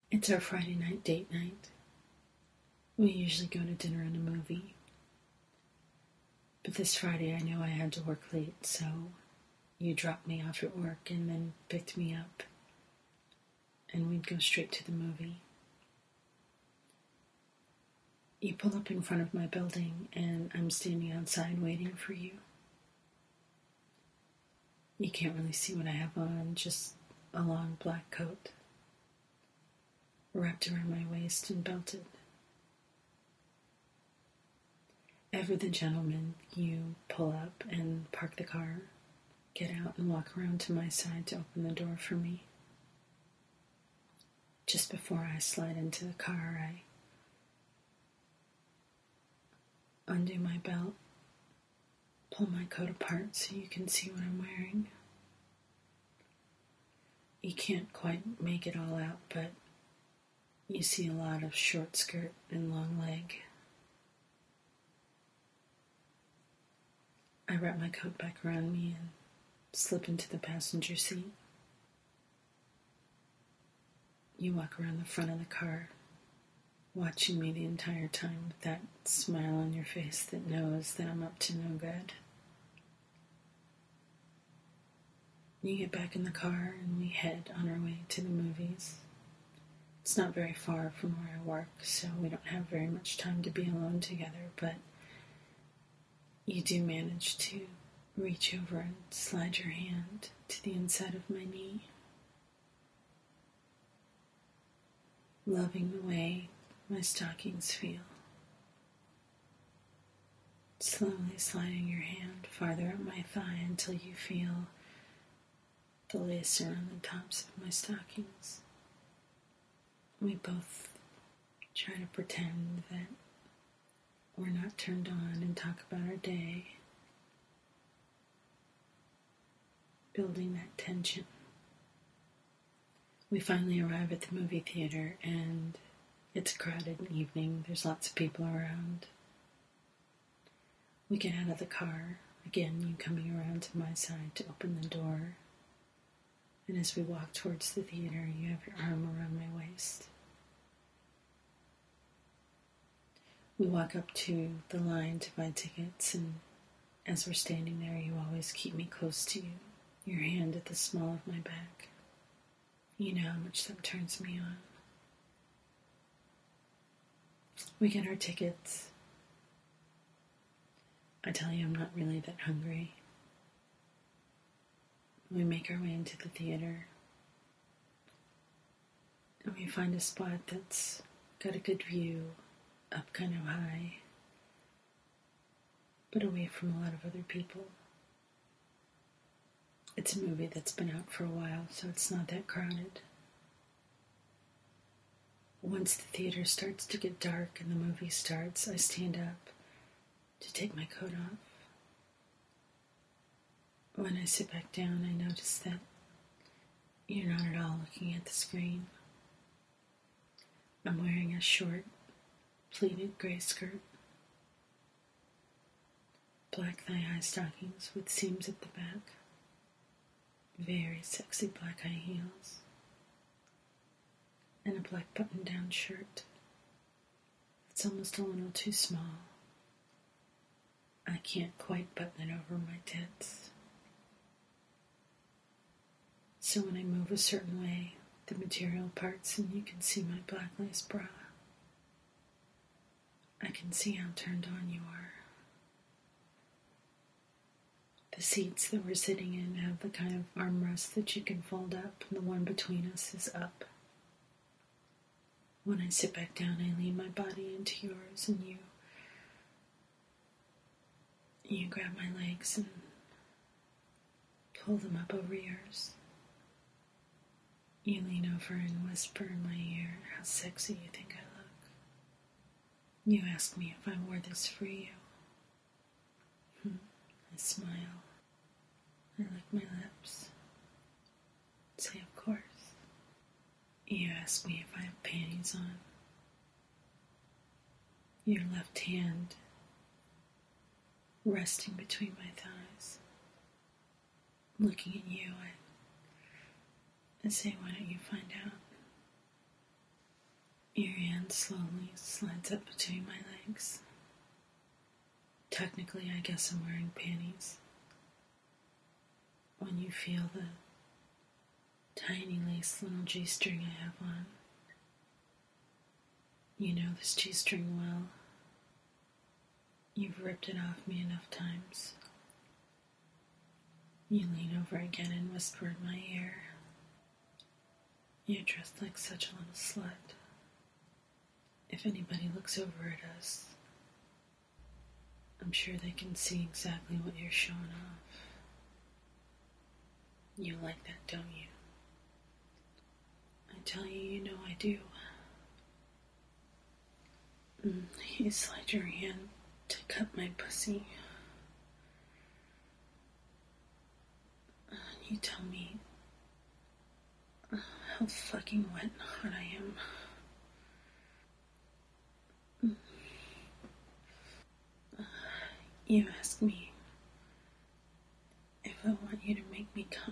It's our Friday night date night. We usually go to dinner and a movie. But this Friday I knew I had to work late, so you dropped me off at work and then picked me up. And we'd go straight to the movie. You pull up in front of my building and I'm standing outside waiting for you. You can't really see what I have on, just a long black coat, wrapped around my waist and belted. Ever the gentleman, you pull up and park the car, get out and walk around to my side to open the door for me. Just before I slide into the car, I undo my belt, pull my coat apart so you can see what I'm wearing. You can't quite make it all out, but you see a lot of short skirt and long leg. I wrap my coat back around me and slip into the passenger seat. You walk around the front of the car, watching me the entire time with that smile on your face that knows that I'm up to no good. You get back in the car and we head on our way to the movies. It's not very far from where I work, so we don't have very much time to be alone together, but you do manage to reach over and slide your hand to the inside of my knee, loving the way my stockings feel. Slowly sliding your hand farther up my thigh until you feel the lace around the tops of my stockings. We both try to pretend that we're not turned on and talk about our day, building that tension. We finally arrive at the movie theater and it's a crowded evening. There's lots of people around. We get out of the car, again you coming around to my side to open the door. And as we walk towards the theater, you have your arm around my waist. We walk up to the line to buy tickets, and as we're standing there, you always keep me close to you, your hand at the small of my back. You know how much that turns me on. We get our tickets. I tell you, I'm not really that hungry. We make our way into the theater, and we find a spot that's got a good view, up kind of high, but away from a lot of other people. It's a movie that's been out for a while, so it's not that crowded. Once the theater starts to get dark and the movie starts, I stand up to take my coat off. When I sit back down, I notice that you're not at all looking at the screen. I'm wearing a short, pleated gray skirt, black thigh-high stockings with seams at the back, very sexy black high heels, and a black button-down shirt. It's almost a little too small. I can't quite button it over my tits. So when I move a certain way, the material parts and you can see my black lace bra. I can see how turned on you are. The seats that we're sitting in have the kind of armrest that you can fold up, and the one between us is up. When I sit back down, I lean my body into yours, and you grab my legs and pull them up over yours. You lean over and whisper in my ear how sexy you think I look. You ask me if I wore this for you. I smile. I lick my lips. Say, of course. You ask me if I have panties on. Your left hand resting between my thighs. Looking at you, I say, why don't you find out? Your hand slowly slides up between my legs. Technically, I guess I'm wearing panties. When you feel the tiny lace little G-string I have on, you know this G-string well. You've ripped it off me enough times. You lean over again and whisper in my ear. You're dressed like such a little slut. If anybody looks over at us, I'm sure they can see exactly what you're showing off. You like that, don't you? I tell you, you know I do. You slide your hand to cut my pussy. You tell me how fucking wet and hot I am. You ask me if I want you to make me come.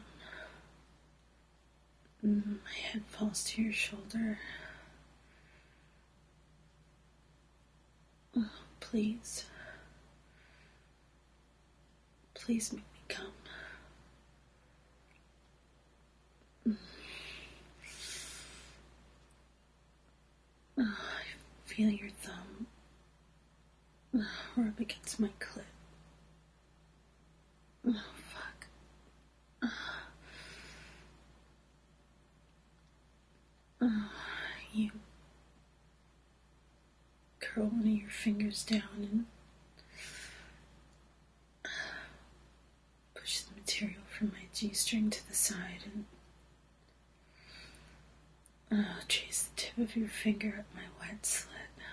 My head falls to your shoulder. Please. Please make me come. I feel your thumb rub against my clit. Fuck. You curl one of your fingers down and push the material from my G-string to the side and chase the tip of your finger up my wet slit.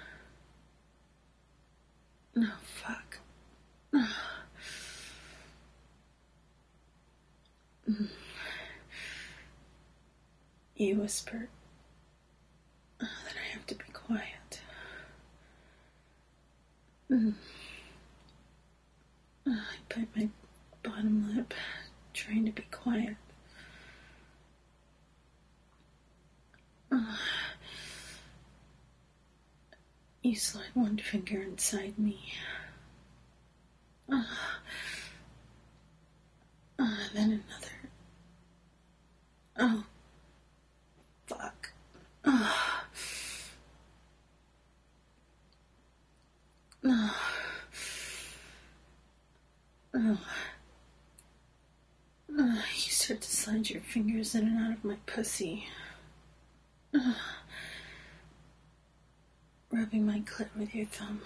Oh, fuck. You whisper that I have to be quiet. I bite my bottom lip, trying to be quiet. You slide one finger inside me. Then another. Oh, fuck. You start to slide your fingers in and out of my pussy. Rubbing my clit with your thumb.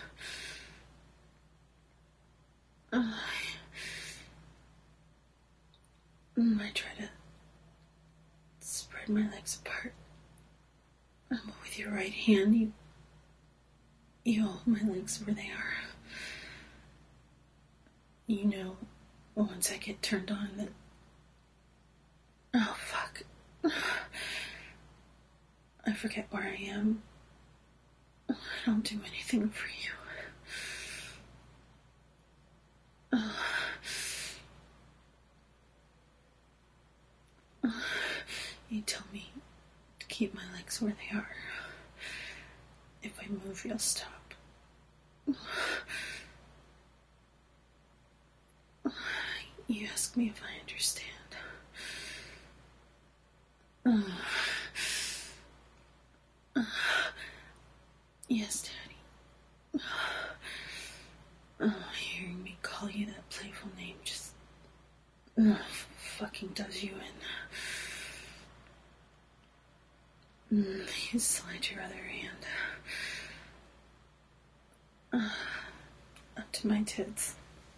I try to spread my legs apart. But with your right hand, you hold my legs where they are. You know, once I get turned on that... Oh, fuck. I forget where I am. I don't do anything for you. You tell me to keep my legs where they are. If I move, you'll stop. You ask me if I understand. Yes, Daddy. Hearing me call you that playful name just fucking does you in. You slide your other hand up to my tits.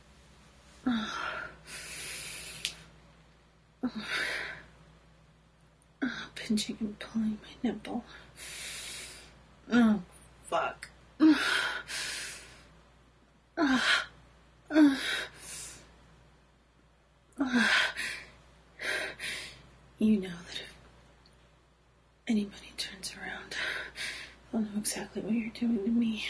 Pinching and pulling my nipple. Oh, fuck. You know that if anybody turns around, they'll know exactly what you're doing to me.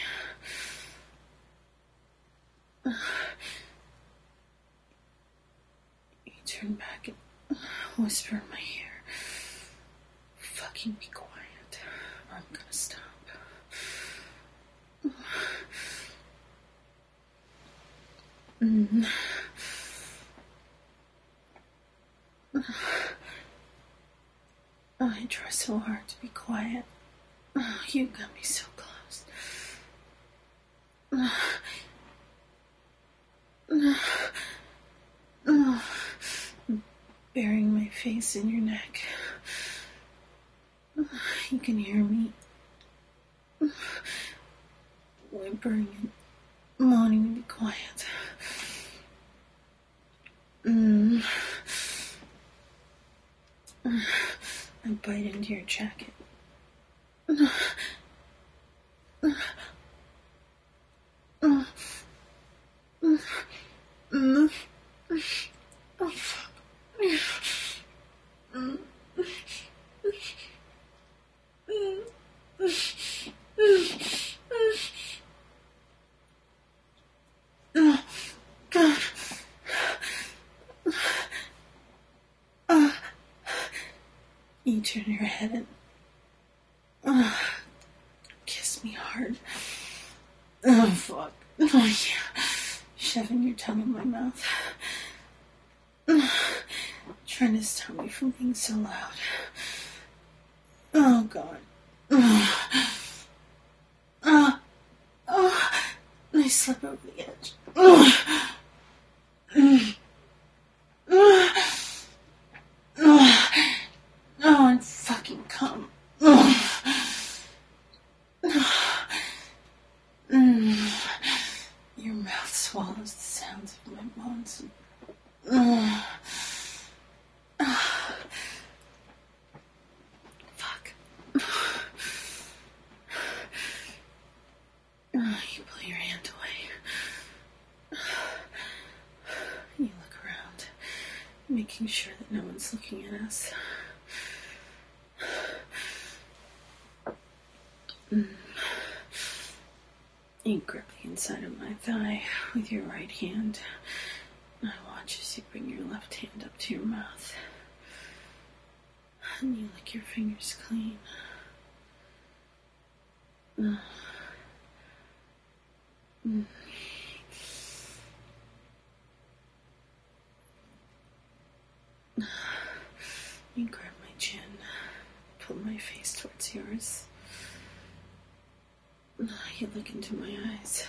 You turn back and whisper in my ear, fucking be quiet, or I'm gonna stop. I try so hard to be quiet. You got me so close. Burying my face in your neck. You can hear me whimpering and moaning to be quiet. I bite into your jacket. Oh, fuck. God. You turn your head and kiss me hard. Oh, fuck. Oh, yeah. Shoving your tongue in my mouth. Trying to stop me from being so loud. Oh, God. I slip over the edge. And fucking come. Your mouth swallows the sounds of my bones. Fuck. You pull your hand away. You look around, making sure that no one's looking at us. You grip the inside of my thigh with your right hand. I watch as you bring your left hand up to your mouth. And you lick your fingers clean. You grab my chin, pull my face towards yours. You look into my eyes.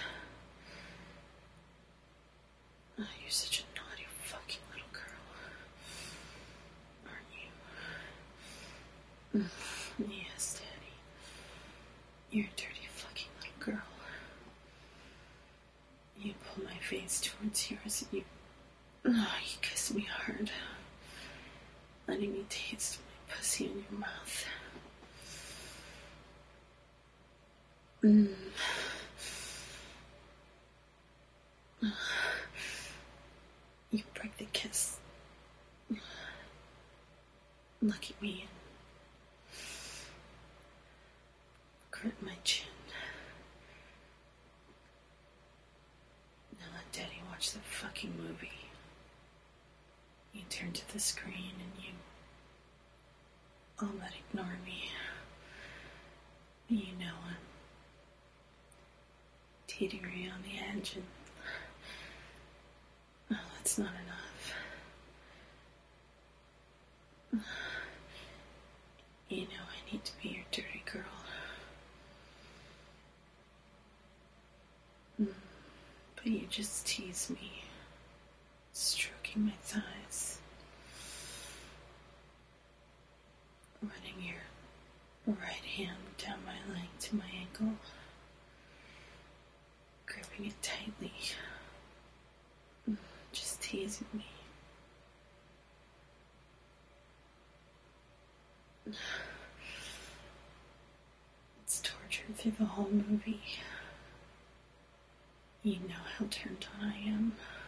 You're such a naughty fucking little girl. Aren't you? Yes, Daddy. You're a dirty fucking little girl. You pull my face towards yours and you kiss me hard, letting me taste my pussy in your mouth. You break the kiss. Look at me and grip my chin. Now let Daddy watch the fucking movie. You turn to the screen and you all but ignore me. You know I'm teetering on the edge and that's not enough. You know I need to be your dirty girl. But you just tease me, stroking my thighs, running your right hand down my leg to my ankle, gripping it tightly, just teasing me. It's torture through the whole movie. You know how turned on I am.